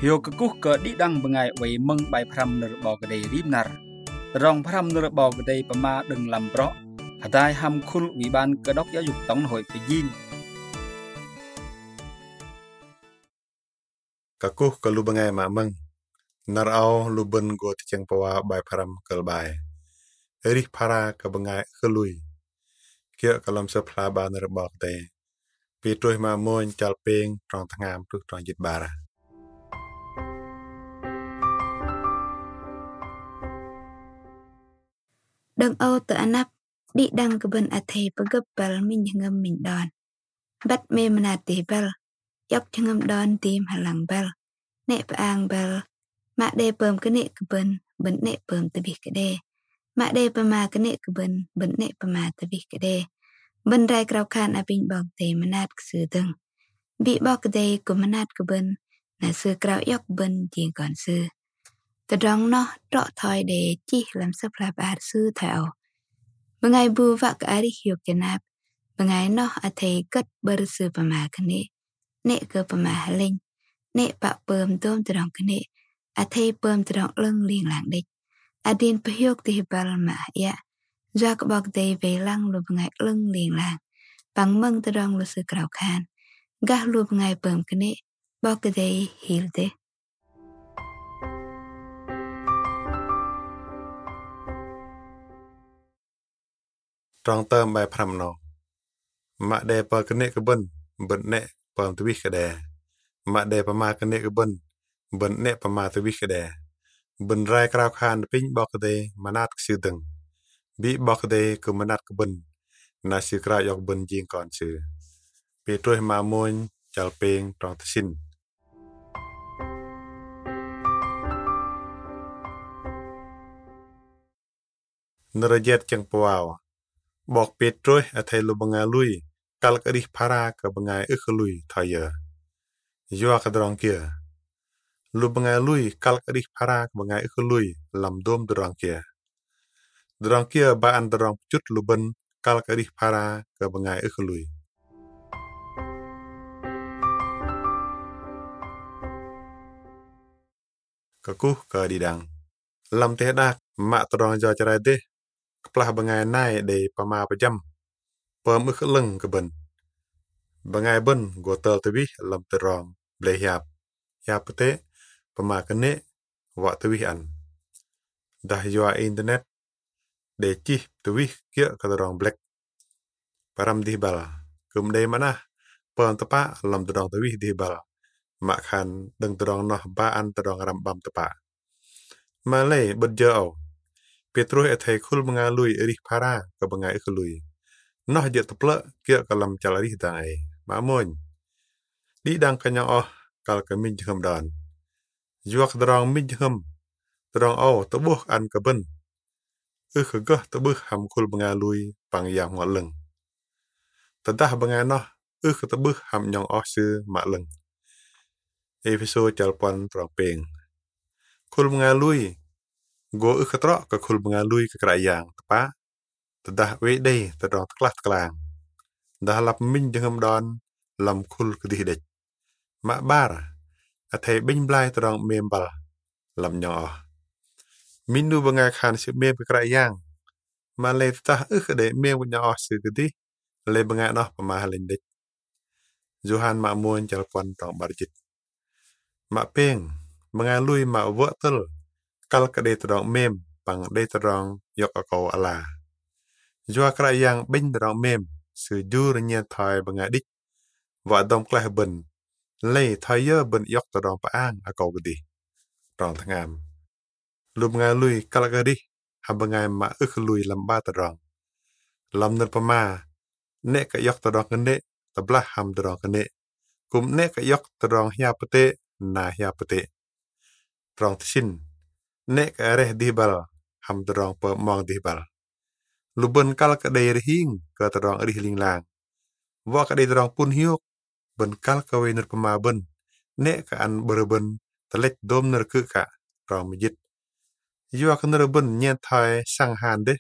Hiu kekuh ke didang bengai wei meng bai pram nerbau kedai rimnar. Rong pram nerbau kedai pema deng lamprok. Hadai ham kul wiban kedok ya yuk tong hoi pejin. Kakuh ke lu bengai mak meng. Narau lu ben go ticeng pawa bai pram kel bai. Erih para ke bengai kelui. Kia kalam sepla ba nerbau kedai. Pituih ma moin cal peng trong tengam tuh trong jit bara. Đừng âu tự anap đi đăng cái bên thầy bơ gấp bal mình ngâm mình đòn bắt mê mà tì bal dọc cho ngâm đòn tìm hà lăng bal nệ bà ang bal mạ đê bơm cái nệ cái bên nệ bơm tự biết cái đê mạ đê bà mà cái nệ cái bên nệ bà mà tự biết cái đê bên rai krao khan à bình bọc tề mà nát cái sư từng bị bọc cái đê của mà nát cái bên là sư krao dọc bên chỉ còn sư từ đó nó rõ thôi để chỉ làm sắp là bà sư thảo. Mengai bu vak ari hiuk kenap. Mengai no atei ket bersu pema kene. Nek ke pema haling. Nek pak pem tom terong kene. Atei pem terong leng ling lang dik. Adin pehiuk ti bal ma ya. Jak bok dei ve lang lu mengai leng ling lang. Bang meng terong lu su krau khan. Gah lu mengai pem kene. Bok dei hil de. Trong tơm bai pram no. Mạ đê pa kene ke ben nệ pam tu wih ke đè. Mạ đê pa ma kene ke ben nệ pa ma tu wih ke đè. Ben rai krao khan ping bok de manat sư từng. Bi bok de ke manat ke ben. Na sư krao yok ben jing kon sư. Pi tuih ma moin chal peng trong tsin. Nerajet cheng pawao. Bok Petrus athai lu bengai lui kal kadih para ke bengai lui thaya. Jua kadrong kia. Lu bengai lui kal kadih para ke bengai lui lam dom drong kia. Drong kia baan drong chut lu ben kal kadih para ke bengai lui. Kakuh ke didang. Lam teh dak mak drong jo cerai deh. Keplah bengai nai de pama pejam. Pem leng ke ben. Bengai ben gotel tebih lam terong bleh yap. Yap pete pema kene wak tebih an. Dah jua internet de cih tebih kia katerong black. Param dihbal. Kum de mana pem tepa lam terong tebih dihbal. Mak khan deng terong noh baan terong rambam tepa. Malay berjau. Petrus athai khul mengalui erih para ke bengai lui. Noh je teplek kia kalam calari dai. Mamun. Di dang kanyang oh kal ke min jengam dan. Juak terong min jengam. Terong oh tebuh an ke ben. Kegah tebuh ham khul mengalui pang yang ngok leng. Tedah bengai noh tebuh ham nyong oh sư mak leng. Episode jalpon terong peng. Khul mengalui. Go ketrok ke khul mengalui ke kerajaan tepa. Tedah wedei terong teklah teklang. Dah lap min jengam dan lam khul kedih dek. Mak bar. Athai bing blai terong membal. Lam nyong oh. Minu bengai khan si mem ke kerajaan. Malay tetah de mem nyong oh si kedih. Le bengai noh pemahalin dek. Johan mak muan jalpon terong barjit. Mak peng. Mengalui mak wortel. Kal ke de terong mem. Pang de terong yok akau ala. Jua kerajaan bing terong mem. Sejur nya thai bengai dik. Wak dom klah ben. Lei thaya ben yok terong paang akau gedih. Terong tengam. Lu mengalui kal gedih. Ha bengai mak lui lamba terong. Lam ner pema. Nek ke yok terong kene. Tablah ham terong kene. Kum nek ke yok terong hia pete. Na hia pete. Terong tsin. Nek ke areh dihbal. Ham terong pe mong dihbal. Lu ben kal ke day rihing. Ke terong rihling lang. Wak ke day terong pun hiuk. Ben kal ke we ner pema ben. Nek ke an berben. Telek dom ner ke ka. Terong mijit. Jua ke ner ben nyen thai sang han deh.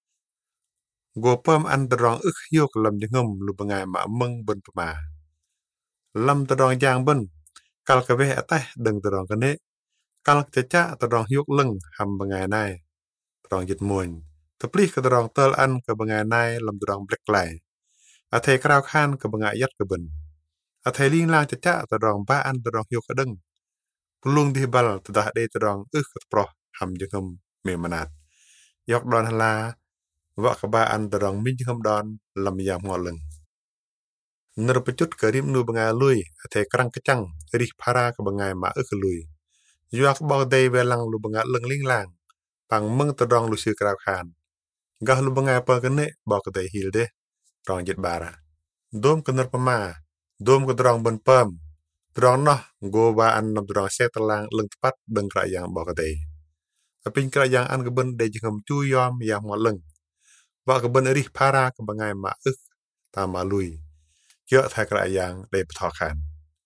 Go pem an terong hiuk lam jengem lu bengai mak meng ben pema. Lam terong jang ben. kal ka ve atah deng terong kene kal caca terong yuk leng ham bengai nai terong jit muin teplih ke terong tel an ke bengai nai lam terong blek lai athe krau khan ke bengai yat ke ben athe ling lang caca terong ba an terong yuk kedeng pelung di bal tedah de terong ke proh ham jengem me manat yok don hala wa ka ba an terong min jengem don lam yam ngoleng ner pecut ke rim nu bengai lui athe krang kecang rih para ke bengai ma ke lui yuak bau dei welang lu bengai leng ling lang pang meng terong lu si krau khan gah lu bengai pa kene bau ke dei hil de rong jit bara dom kener pema dom ke terong ben pem terong noh go ba an nam terong se telang leng tepat deng kra yang bau ke dei apin kra yang an ke ben de jengem chu yom yang mo leng wa ke ben rih para ke bengai ma ta ma lui kyo tha kra yang de ptho khan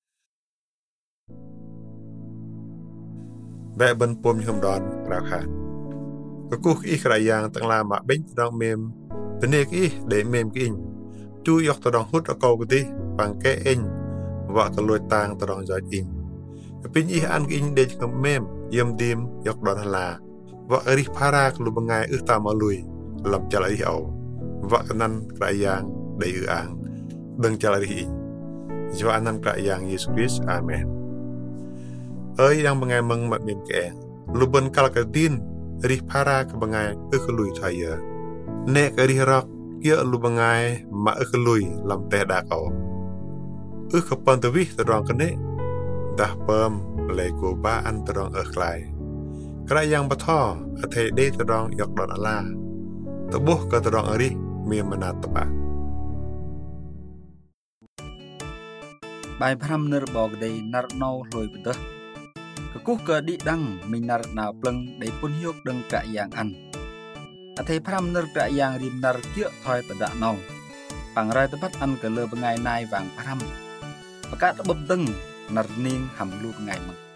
ba ben pom nhom don kra khanก็กูอีกระยางตั้งลามาเบ่งตรองเมมเป็นเอกอีเดเมมกินจูยกตรองหุดกอกติปังแกเอ็นว่ากลวยตางตรองจอยอินเป็นอีอันกินเดจกับเมมเยี่ยมดีมยกดอนฮลาว่าอริพารากลุบังไงตามมาลุยลำจลาริเอาว่านั้นกระยางได้อ่างดังจลาริจว่านั้นกระยางเยซูคริสต์อาเมนยังบังไงมึงมาเมมแกลุบันกาลกดินrih para ke bengai kelui thaya nek rih rak kia lu bengai ma kelui lam teh da kau ke pan tewih terong kene dah pem le go ba an terong klai kra yang batho athe de terong yok don ala tebuh ke terong rih mi manat tepa bài pram ner bog dei nar nau loi bedeh kekuh ke di dang minar na pleng dei pun hiuk deng ka yang an athe pram ner ka yang rim nar kia thoi tada nau pangrai tepat an ke le bengai nai wang pram pakat beb deng nar ning ham lu bengai mang